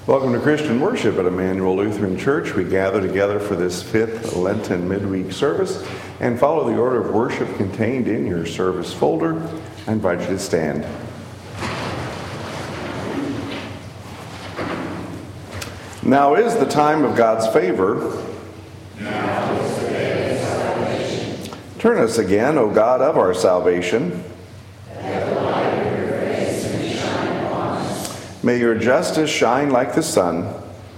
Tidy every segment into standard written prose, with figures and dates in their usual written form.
Welcome to Christian Worship at Emmanuel Lutheran Church. We gather together for this fifth Lenten midweek service and follow the order of worship contained in your service folder. I invite you to stand. Now is the time of God's favor. Now is the day of salvation. Turn us again, O God of our salvation. May your justice shine like the sun.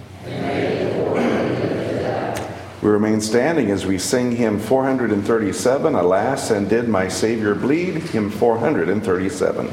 We remain standing as we sing hymn 437, Alas, and Did My Savior Bleed? Hymn 437.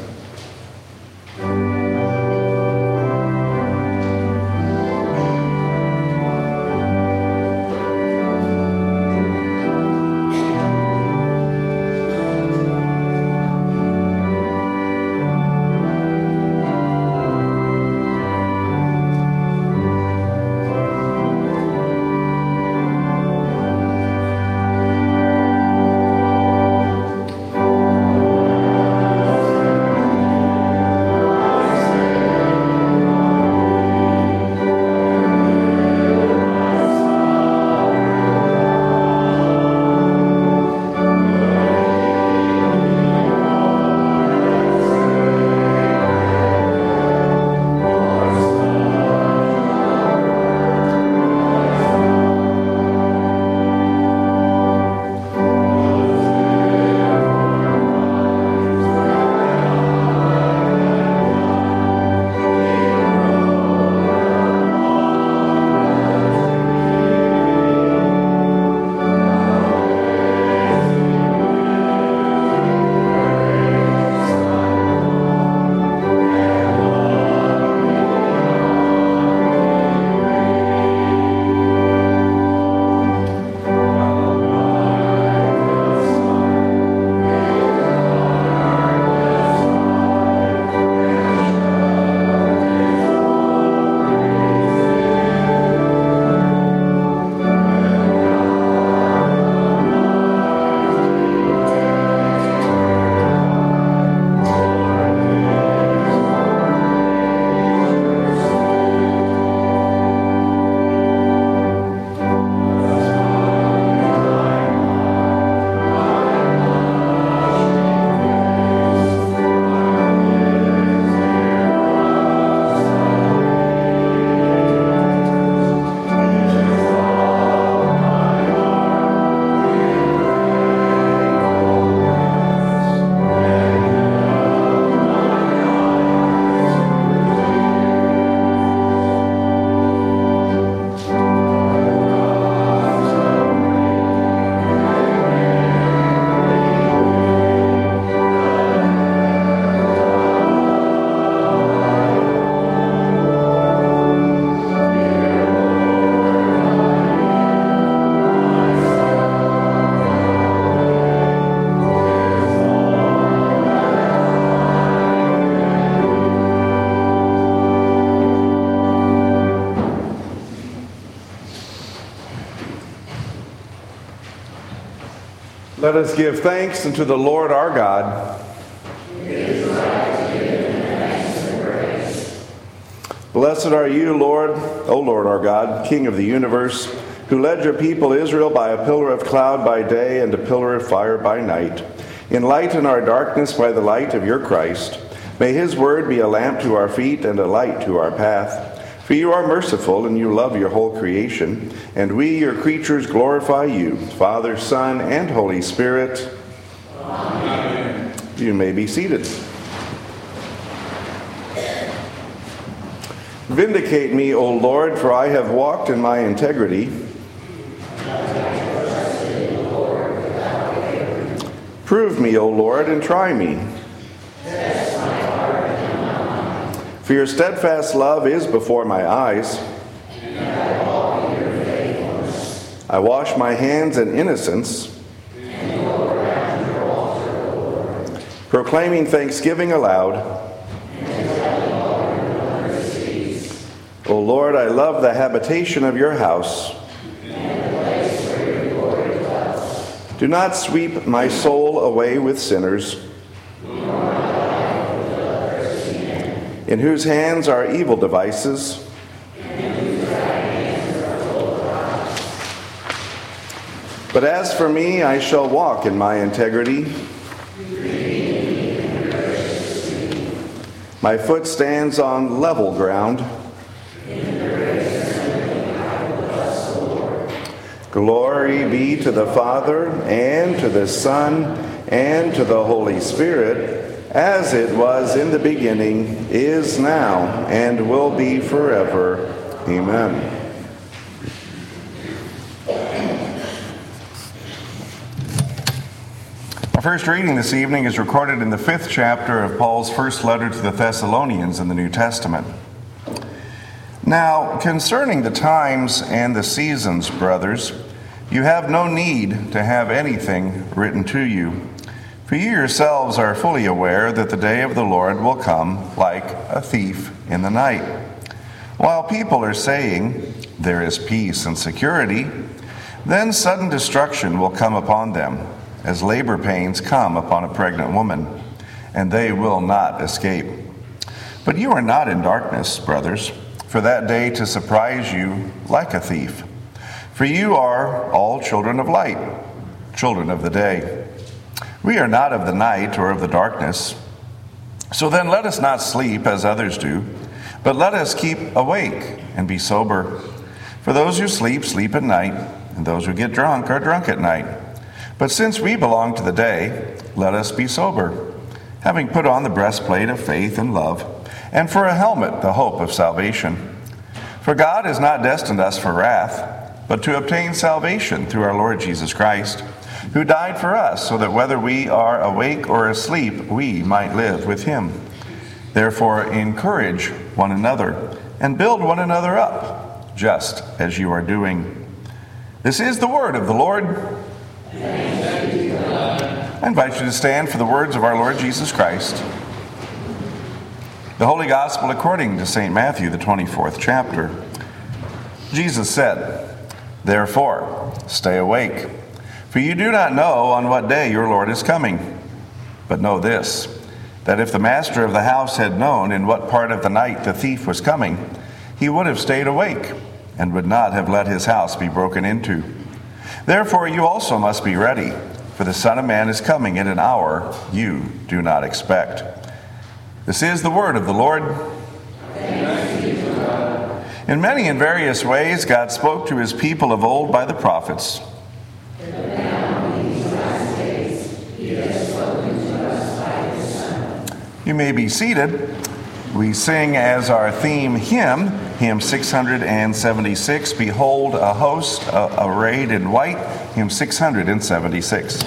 Let us give thanks unto the Lord our God. It is right to give him thanks and praise. Blessed are you, Lord, O Lord our God, King of the universe, who led your people Israel by a pillar of cloud by day and a pillar of fire by night. Enlighten our darkness by the light of your Christ. May his word be a lamp to our feet and a light to our path. For you are merciful, and you love your whole creation, and we, your creatures, glorify you, Father, Son, and Holy Spirit. Amen. You may be seated. Vindicate me, O Lord, for I have walked in my integrity. Prove me, O Lord, and try me. For your steadfast love is before my eyes. I wash my hands in innocence, proclaiming thanksgiving aloud. O Lord, I love the habitation of your house. Do not sweep my soul away with sinners, in whose hands are evil devices. But as for me, I shall walk in my integrity. My foot stands on level ground. Glory be to the Father, and to the Son, and to the Holy Spirit, as it was in the beginning, is now, and will be forever. Amen. Our first reading this evening is recorded in the 5th chapter of Paul's first letter to the Thessalonians in the New Testament. Now, concerning the times and the seasons, brothers, you have no need to have anything written to you, for you yourselves are fully aware that the day of the Lord will come like a thief in the night. While people are saying, "There is peace and security," then sudden destruction will come upon them, as labor pains come upon a pregnant woman, and they will not escape. But you are not in darkness, brothers, for that day to surprise you like a thief. For you are all children of light, children of the day. We are not of the night or of the darkness. So then let us not sleep as others do, but let us keep awake and be sober. For those who sleep, sleep at night, and those who get drunk are drunk at night. But since we belong to the day, let us be sober, having put on the breastplate of faith and love, and for a helmet the hope of salvation. For God has not destined us for wrath, but to obtain salvation through our Lord Jesus Christ, who died for us, so that whether we are awake or asleep, we might live with him. Therefore encourage one another, and build one another up, just as you are doing. This is the word of the Lord. I invite you to stand for the words of our Lord Jesus Christ. The Holy Gospel according to St. Matthew, the 24th chapter. Jesus said, "Therefore, stay awake, for you do not know on what day your Lord is coming. But know this, that if the master of the house had known in what part of the night the thief was coming, he would have stayed awake and would not have let his house be broken into. Therefore you also must be ready, for the Son of Man is coming in an hour you do not expect." This is the word of the Lord. Thanks be to God. In many and various ways, God spoke to his people of old by the prophets. But now, in these last days, he has spoken to us by his Son. You may be seated. We sing as our theme hymn, hymn 676, "Behold a Host Arrayed in White," hymn 676.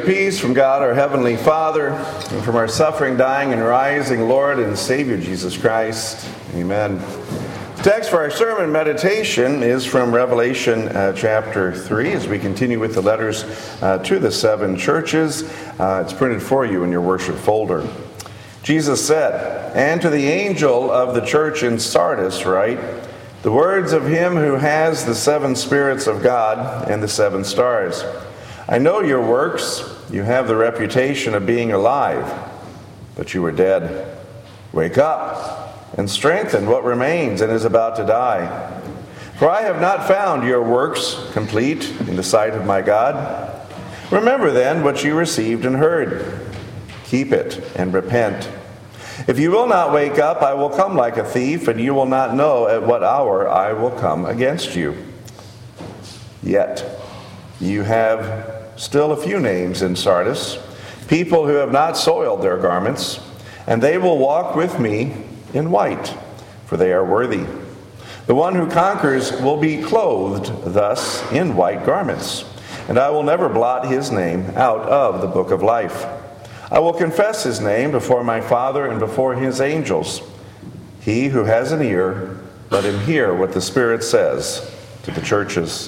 and peace from God our Heavenly Father, and from our suffering, dying, and rising Lord and Savior Jesus Christ. Amen. The text for our sermon meditation is from Revelation chapter 3, as we continue with the letters to the seven churches. It's printed for you in your worship folder. Jesus said, "And to the angel of the church in Sardis write, the words of him who has the seven spirits of God and the seven stars. I know your works. You have the reputation of being alive, but you are dead. Wake up and strengthen what remains and is about to die. For I have not found your works complete in the sight of my God. Remember then what you received and heard. Keep it and repent. If you will not wake up, I will come like a thief, and you will not know at what hour I will come against you. Yet you have still a few names in Sardis, people who have not soiled their garments, and they will walk with me in white, for they are worthy. The one who conquers will be clothed thus in white garments, and I will never blot his name out of the book of life. I will confess his name before my Father and before his angels. He who has an ear, let him hear what the Spirit says to the churches."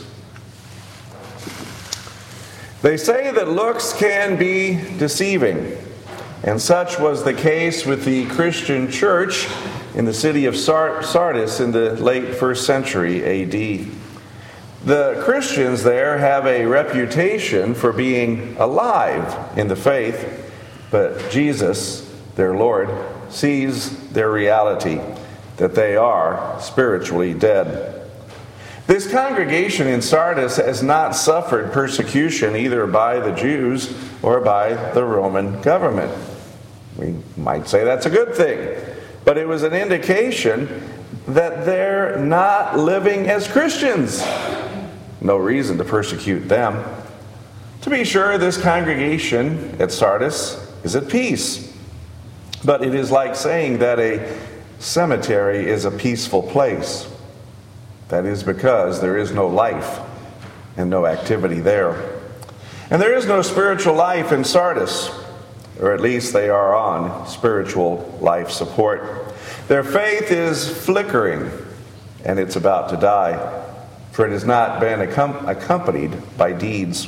They say that looks can be deceiving, and such was the case with the Christian church in the city of Sardis in the late 1st century A.D. The Christians there have a reputation for being alive in the faith, but Jesus, their Lord, sees their reality, that they are spiritually dead. This congregation in Sardis has not suffered persecution either by the Jews or by the Roman government. We might say that's a good thing, but it was an indication that they're not living as Christians. No reason to persecute them. To be sure, this congregation at Sardis is at peace, but it is like saying that a cemetery is a peaceful place. That is because there is no life and no activity there. And there is no spiritual life in Sardis, or at least they are on spiritual life support. Their faith is flickering, and it's about to die, for it has not been accompanied by deeds.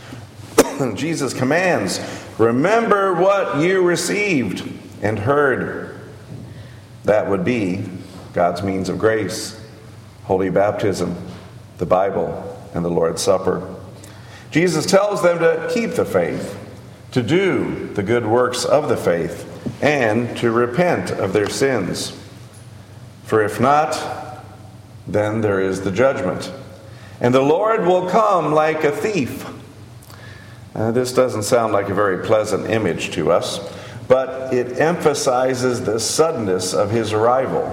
Jesus commands, "Remember what you received and heard." That would be God's means of grace. Holy baptism, the Bible, and the Lord's Supper. Jesus tells them to keep the faith, to do the good works of the faith, and to repent of their sins. For if not, then there is the judgment, and the Lord will come like a thief. This doesn't sound like a very pleasant image to us, but it emphasizes the suddenness of his arrival.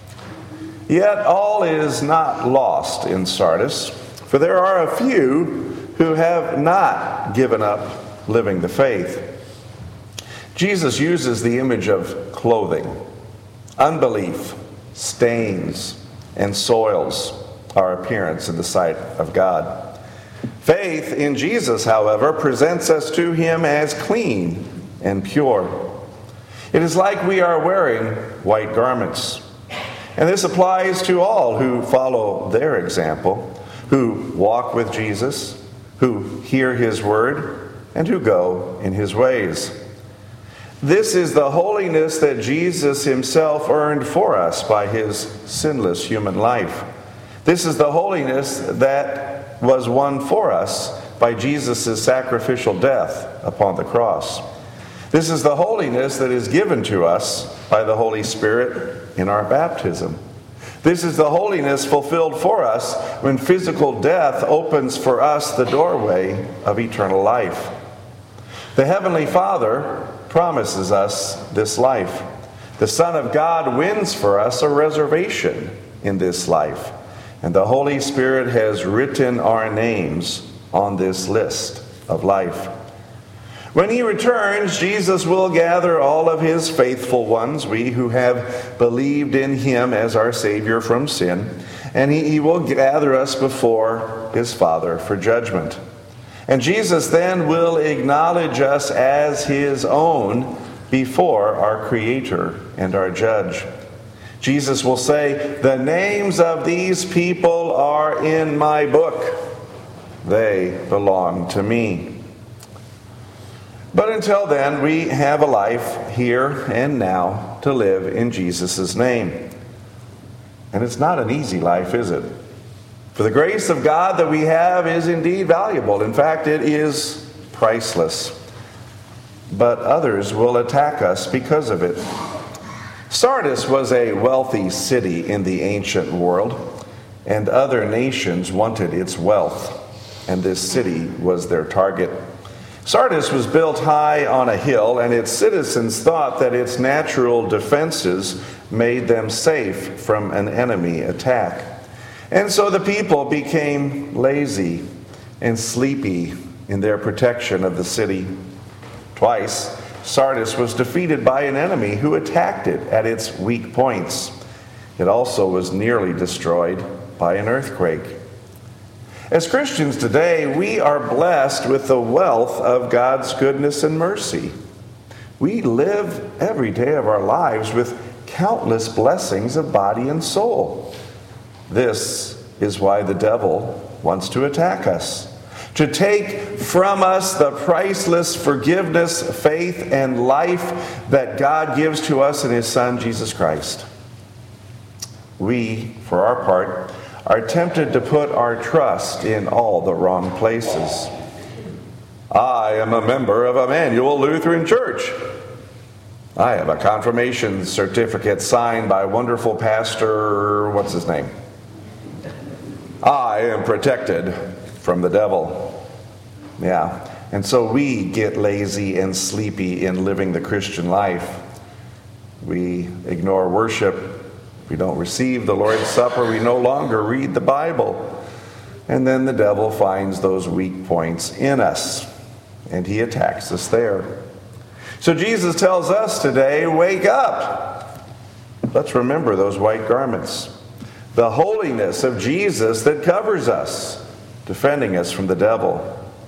Yet all is not lost in Sardis, for there are a few who have not given up living the faith. Jesus uses the image of clothing. Unbelief stains and soils our appearance in the sight of God. Faith in Jesus, however, presents us to him as clean and pure. It is like we are wearing white garments. And this applies to all who follow their example, who walk with Jesus, who hear his word, and who go in his ways. This is the holiness that Jesus himself earned for us by his sinless human life. This is the holiness that was won for us by Jesus' sacrificial death upon the cross. This is the holiness that is given to us by the Holy Spirit in our baptism. This is the holiness fulfilled for us when physical death opens for us the doorway of eternal life. The Heavenly Father promises us this life. The Son of God wins for us a reservation in this life, and the Holy Spirit has written our names on this list of life. When he returns, Jesus will gather all of his faithful ones, we who have believed in him as our Savior from sin, and he will gather us before his Father for judgment. And Jesus then will acknowledge us as his own before our Creator and our Judge. Jesus will say, "The names of these people are in my book. They belong to me." But until then, we have a life here and now to live in Jesus' name. And it's not an easy life, is it? For the grace of God that we have is indeed valuable. In fact, it is priceless. But others will attack us because of it. Sardis was a wealthy city in the ancient world, and other nations wanted its wealth, and this city was their target. Sardis was built high on a hill, and its citizens thought that its natural defenses made them safe from an enemy attack. And so the people became lazy and sleepy in their protection of the city. Twice, Sardis was defeated by an enemy who attacked it at its weak points. It also was nearly destroyed by an earthquake. As Christians today, we are blessed with the wealth of God's goodness and mercy. We live every day of our lives with countless blessings of body and soul. This is why the devil wants to attack us, to take from us the priceless forgiveness, faith, and life that God gives to us in his Son, Jesus Christ. We, for our part, are tempted to put our trust in all the wrong places. I am a member of Emmanuel Lutheran Church. I have a confirmation certificate signed by wonderful pastor, what's his name? I am protected from the devil. Yeah, and so we get lazy and sleepy in living the Christian life. We ignore worship. We don't receive the Lord's Supper. We no longer read the Bible. And then the devil finds those weak points in us, and he attacks us there. So Jesus tells us today, wake up. Let's remember those white garments. The holiness of Jesus that covers us, defending us from the devil.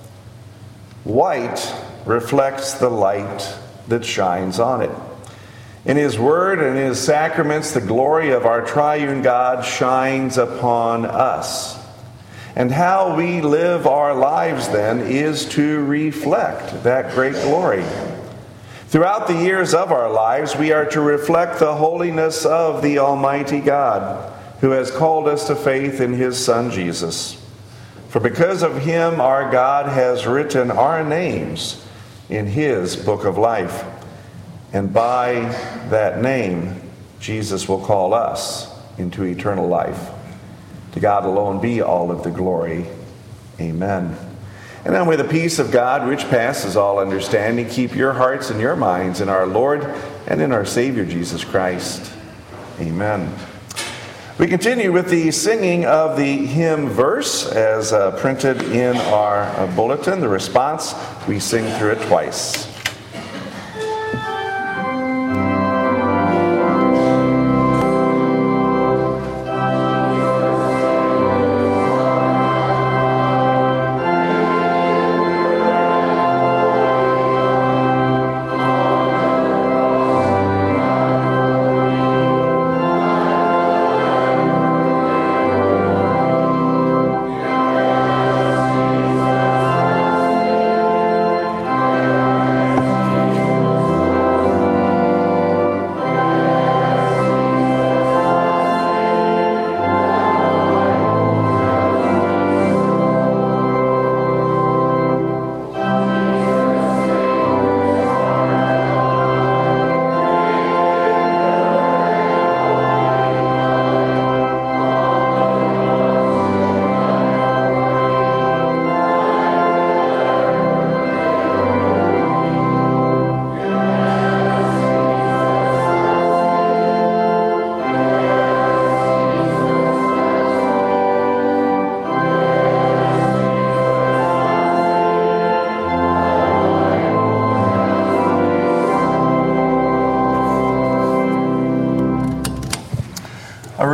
White reflects the light that shines on it. In his word and in his sacraments, the glory of our triune God shines upon us. And how we live our lives then is to reflect that great glory. Throughout the years of our lives, we are to reflect the holiness of the Almighty God, who has called us to faith in his Son Jesus. For because of him, our God has written our names in his book of life. And by that name, Jesus will call us into eternal life. To God alone be all of the glory. Amen. And now may the peace of God, which passes all understanding, keep your hearts and your minds in our Lord and in our Savior Jesus Christ. Amen. We continue with the singing of the hymn verse as printed in our bulletin. The response, we sing through it twice.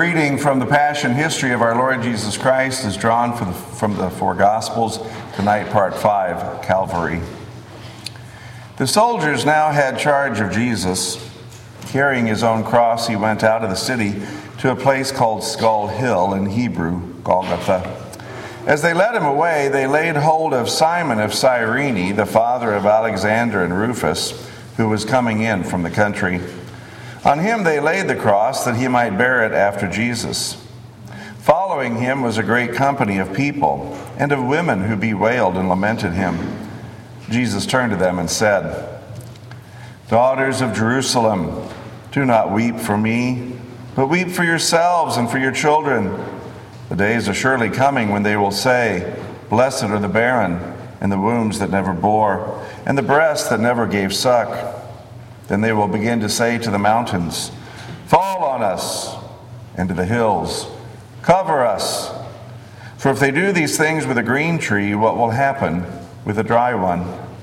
reading from the Passion History of our Lord Jesus Christ is drawn from the four Gospels, tonight part 5, Calvary. The soldiers now had charge of Jesus. Carrying his own cross, he went out of the city to a place called Skull Hill, in Hebrew, Golgotha. As they led him away, they laid hold of Simon of Cyrene, the father of Alexander and Rufus, who was coming in from the country. On him they laid the cross that he might bear it after Jesus. Following him was a great company of people and of women who bewailed and lamented him. Jesus turned to them and said, "Daughters of Jerusalem, do not weep for me, but weep for yourselves and for your children. The days are surely coming when they will say, 'Blessed are the barren, and the wombs that never bore, and the breasts that never gave suck.' Then they will begin to say to the mountains, 'Fall on us,' and to the hills, 'Cover us.' For if they do these things with a green tree, what will happen with a dry one?"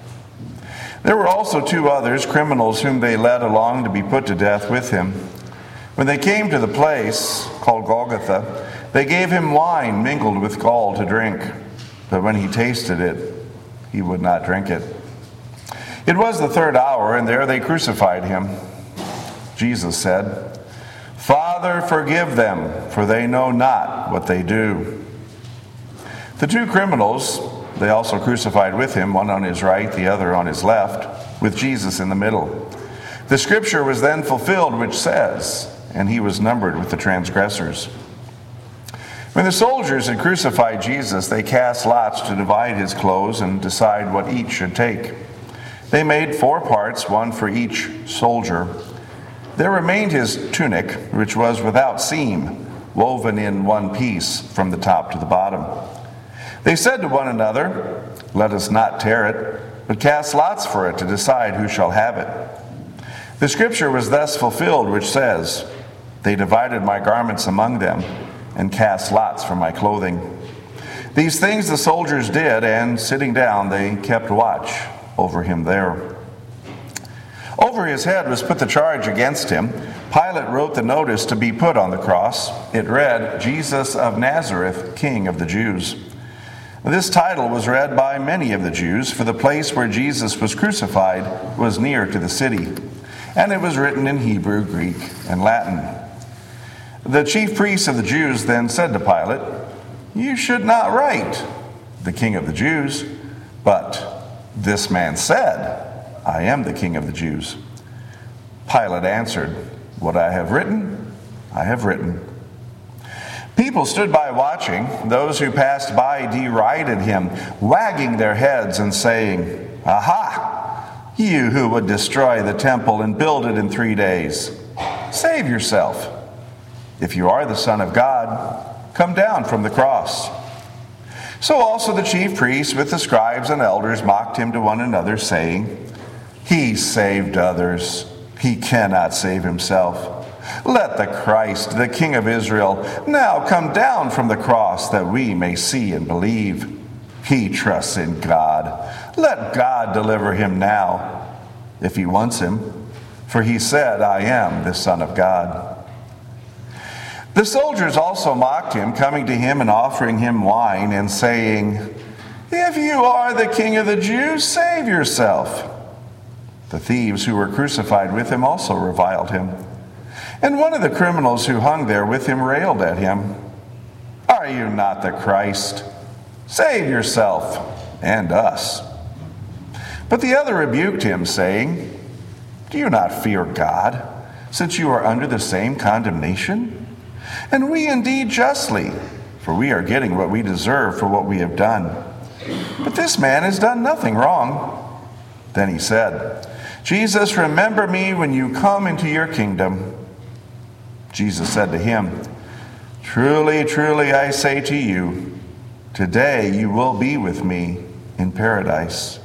There were also 2 others, criminals, whom they led along to be put to death with him. When they came to the place called Golgotha, they gave him wine mingled with gall to drink, but when he tasted it, he would not drink it. It was the 3rd hour, and there they crucified him. Jesus said, "Father, forgive them, for they know not what they do." The 2 criminals they also crucified with him, one on his right, the other on his left, with Jesus in the middle. The scripture was then fulfilled, which says, "And he was numbered with the transgressors." When the soldiers had crucified Jesus, they cast lots to divide his clothes and decide what each should take. They made 4 parts, one for each soldier. There remained his tunic, which was without seam, woven in one piece from the top to the bottom. They said to one another, "Let us not tear it, but cast lots for it to decide who shall have it." The scripture was thus fulfilled, which says, "They divided my garments among them and cast lots for my clothing." These things the soldiers did, and sitting down, they kept watch over him there. Over his head was put the charge against him. Pilate wrote the notice to be put on the cross. It read, "Jesus of Nazareth, King of the Jews." This title was read by many of the Jews, for the place where Jesus was crucified was near to the city, and it was written in Hebrew, Greek, and Latin. The chief priests of the Jews then said to Pilate, "You should not write, 'The King of the Jews,' but 'This man said, I am the King of the Jews.'" Pilate answered, "What I have written, I have written." People stood by watching. Those who passed by derided him, wagging their heads and saying, "Aha! You who would destroy the temple and build it in 3 days, save yourself. If you are the Son of God, come down from the cross." So also the chief priests with the scribes and elders mocked him to one another, saying, "He saved others. He cannot save himself. Let the Christ, the King of Israel, now come down from the cross that we may see and believe. He trusts in God. Let God deliver him now, if he wants him. For he said, 'I am the Son of God.'" The soldiers also mocked him, coming to him and offering him wine and saying, "If you are the King of the Jews, save yourself." The thieves who were crucified with him also reviled him. And one of the criminals who hung there with him railed at him, "Are you not the Christ? Save yourself and us." But the other rebuked him, saying, "Do you not fear God, since you are under the same condemnation? And we indeed justly, for we are getting what we deserve for what we have done. But this man has done nothing wrong." Then he said, "Jesus, remember me when you come into your kingdom." Jesus said to him, "Truly, truly, I say to you, today you will be with me in paradise."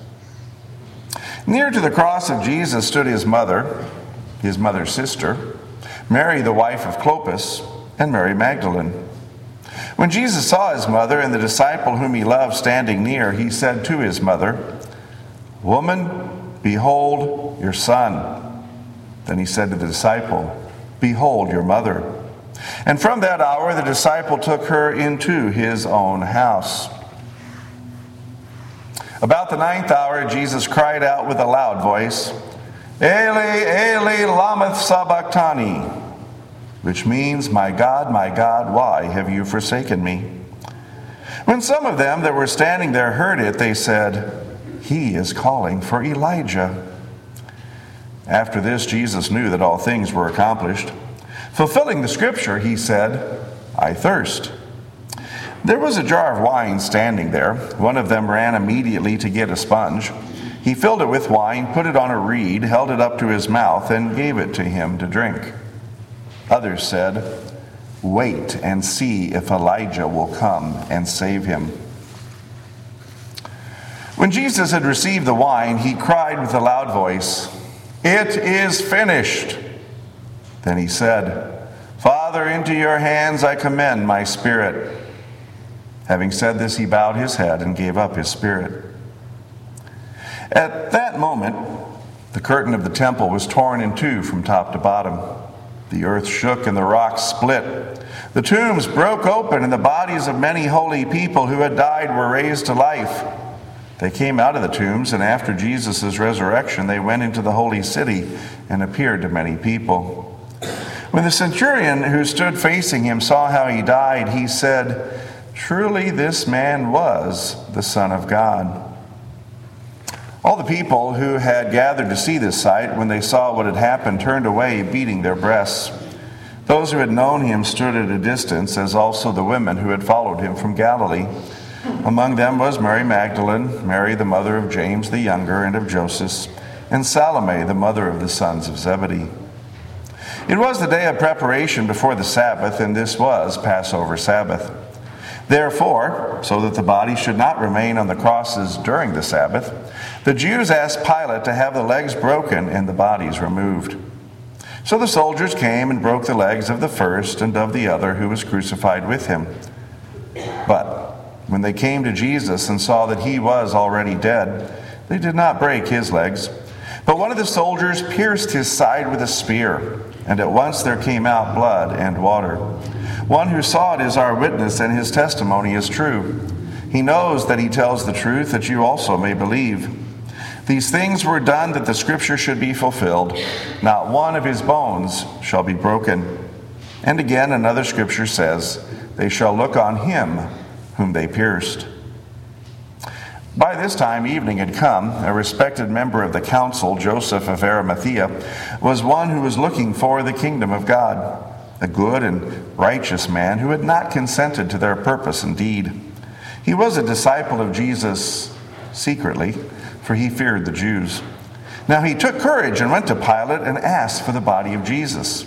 Near to the cross of Jesus stood his mother's sister, Mary, the wife of Clopas, and Mary Magdalene. When Jesus saw his mother and the disciple whom he loved standing near, he said to his mother, "Woman, behold your son." Then he said to the disciple, "Behold your mother." And from that hour the disciple took her into his own house. About the 9th hour, Jesus cried out with a loud voice, Eli, Eli, lama sabachthani, which means, my God, why have you forsaken me? When some of them that were standing there heard it, they said, He is calling for Elijah. After this, Jesus knew that all things were accomplished. Fulfilling the scripture, he said, I thirst. There was a jar of wine standing there. One of them ran immediately to get a sponge. He filled it with wine, put it on a reed, held it up to his mouth, and gave it to him to drink. Others said, Wait and see if Elijah will come and save him. When Jesus had received the wine, he cried with a loud voice, It is finished. Then he said, Father, into your hands I commend my spirit. Having said this, he bowed his head and gave up his spirit. At that moment, the curtain of the temple was torn in two from top to bottom. The earth shook and the rocks split. The tombs broke open and the bodies of many holy people who had died were raised to life. They came out of the tombs, and after Jesus' resurrection, they went into the holy city and appeared to many people. When the centurion who stood facing him saw how he died, he said, Truly this man was the Son of God. All the people who had gathered to see this sight, when they saw what had happened, turned away, beating their breasts. Those who had known him stood at a distance, as also the women who had followed him from Galilee. Among them was Mary Magdalene, Mary the mother of James the younger and of Joseph, and Salome the mother of the sons of Zebedee. It was the day of preparation before the Sabbath, and this was Passover Sabbath. Therefore, so that the body should not remain on the crosses during the Sabbath, the Jews asked Pilate to have the legs broken and the bodies removed. So the soldiers came and broke the legs of the first and of the other who was crucified with him. But when they came to Jesus and saw that he was already dead, they did not break his legs. But one of the soldiers pierced his side with a spear, and at once there came out blood and water. One who saw it is our witness, and his testimony is true. He knows that he tells the truth, that you also may believe. These things were done that the scripture should be fulfilled. Not one of his bones shall be broken. And again another scripture says, They shall look on him whom they pierced. By this time evening had come. A respected member of the council, Joseph of Arimathea, was one who was looking for the kingdom of God, a good and righteous man who had not consented to their purpose and deed. He was a disciple of Jesus secretly, for he feared the Jews. Now he took courage and went to Pilate and asked for the body of Jesus.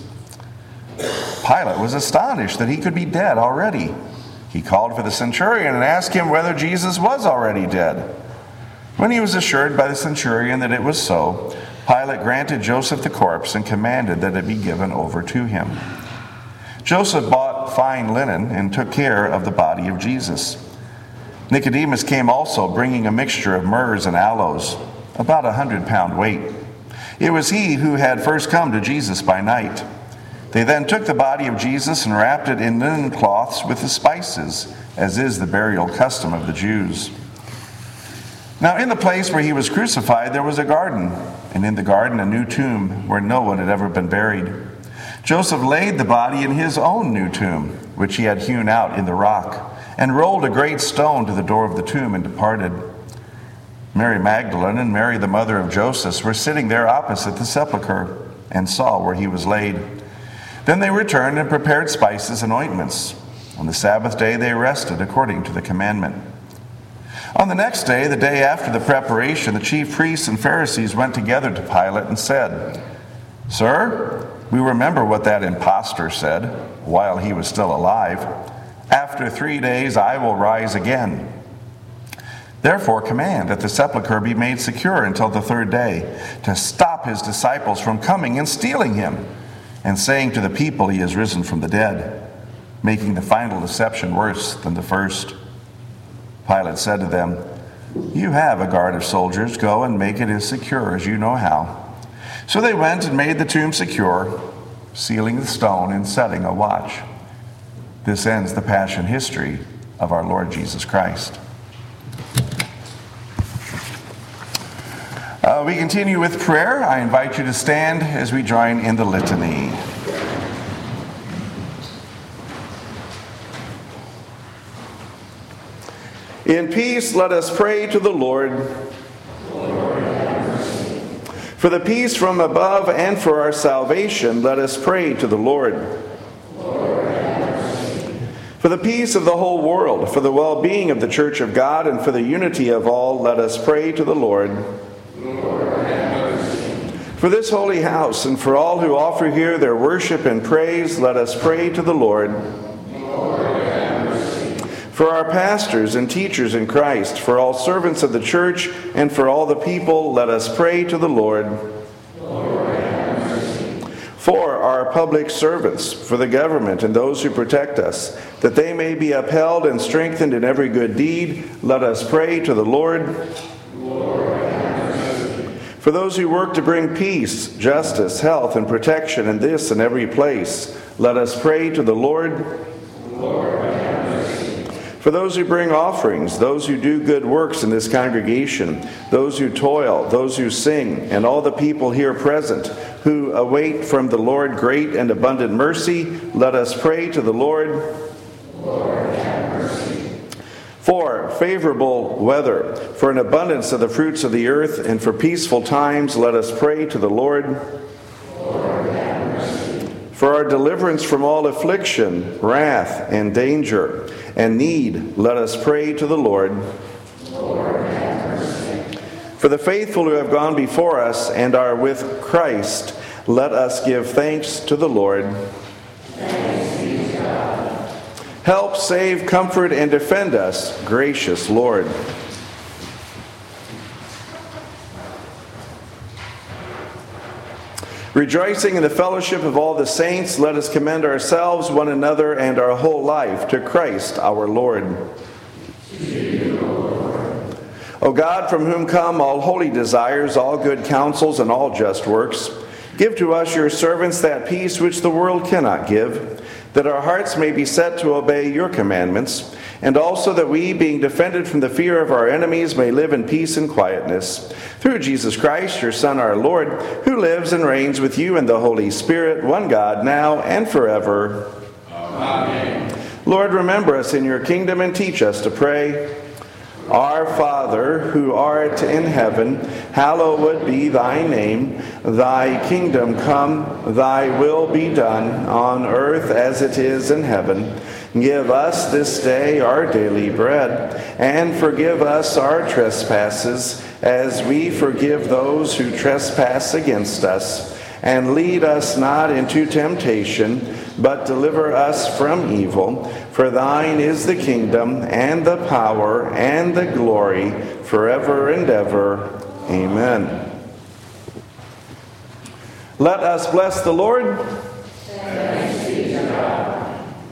Pilate was astonished that he could be dead already. He called for the centurion and asked him whether Jesus was already dead. When he was assured by the centurion that it was so, Pilate granted Joseph the corpse and commanded that it be given over to him. Joseph bought fine linen and took care of the body of Jesus. Nicodemus came also, bringing a mixture of myrrhs and aloes, about 100-pound weight. It was he who had first come to Jesus by night. They then took the body of Jesus and wrapped it in linen cloths with the spices, as is the burial custom of the Jews. Now in the place where he was crucified there was a garden, and in the garden a new tomb where no one had ever been buried. Joseph laid the body in his own new tomb, which he had hewn out in the rock, and rolled a great stone to the door of the tomb and departed. Mary Magdalene and Mary the mother of Joseph were sitting there opposite the sepulchre, and saw where he was laid. Then they returned and prepared spices and ointments. On the Sabbath day they rested according to the commandment. On the next day, the day after the preparation, the chief priests and Pharisees went together to Pilate and said, Sir, we remember what that impostor said while he was still alive. After 3 days I will rise again. Therefore command that the sepulchre be made secure until the 3rd day, to stop his disciples from coming and stealing him, and saying to the people he is risen from the dead, making the final deception worse than the first. Pilate said to them, You have a guard of soldiers. Go and make it as secure as you know how. So they went and made the tomb secure. sealing the stone and setting a watch. This ends the passion history of our Lord Jesus Christ. We continue with prayer. I invite you to stand as we join in the litany. In peace, let us pray to the Lord. Lord, have mercy. For the peace from above and for our salvation, let us pray to the Lord. Lord, have mercy. For the peace of the whole world, for the well-being of the Church of God, and for the unity of all, let us pray to the Lord. Lord, have mercy. For this holy house, and for all who offer here their worship and praise, let us pray to the Lord. Lord, have mercy. For our pastors and teachers in Christ, for all servants of the church, and for all the people, let us pray to the Lord. Lord, have mercy. For our public servants, for the government and those who protect us, that they may be upheld and strengthened in every good deed, let us pray to the Lord. Lord, have mercy. For those who work to bring peace, justice, health, and protection in this and every place, let us pray to the Lord. Lord, have mercy. For those who bring offerings, those who do good works in this congregation, those who toil, those who sing, and all the people here present who await from the Lord great and abundant mercy, let us pray to the Lord. Lord, have mercy. For favorable weather, for an abundance of the fruits of the earth, and for peaceful times, let us pray to the Lord. Lord, have mercy. For our deliverance from all affliction, wrath, and danger, and need, let us pray to the Lord. Lord, have mercy. For the faithful who have gone before us and are with Christ, let us give thanks to the Lord. Thanks be to God. Help, save, comfort, and defend us, gracious Lord. Rejoicing in the fellowship of all the saints, let us commend ourselves, one another, and our whole life to Christ our Lord. O God, from whom come all holy desires, all good counsels, and all just works, give to us, your servants, that peace which the world cannot give, that our hearts may be set to obey your commandments, and also that we, being defended from the fear of our enemies, may live in peace and quietness. Through Jesus Christ, your Son, our Lord, who lives and reigns with you in the Holy Spirit, one God, now and forever. Amen. Lord, remember us in your kingdom and teach us to pray. Our Father, who art in heaven, hallowed be thy name. Thy kingdom come, thy will be done, on earth as it is in heaven. Give us this day our daily bread, and forgive us our trespasses, as we forgive those who trespass against us. And lead us not into temptation, but deliver us from evil. For thine is the kingdom, and the power, and the glory, forever and ever. Amen. Let us bless the Lord. Thanks be to God.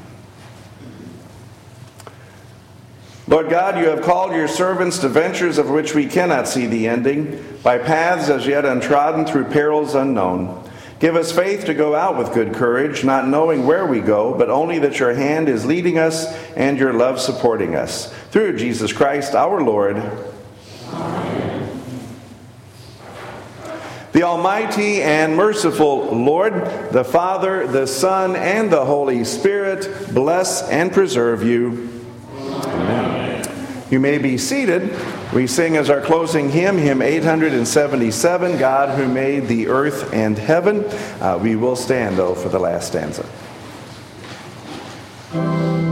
Lord God, you have called your servants to ventures of which we cannot see the ending, by paths as yet untrodden, through perils unknown. Give us faith to go out with good courage, not knowing where we go, but only that your hand is leading us and your love supporting us. Through Jesus Christ our Lord. Amen. The Almighty and merciful Lord, the Father, the Son, and the Holy Spirit, bless and preserve you. Amen. You may be seated. We sing as our closing hymn, hymn 877, God who made the earth and heaven. We will stand, though, for the last stanza.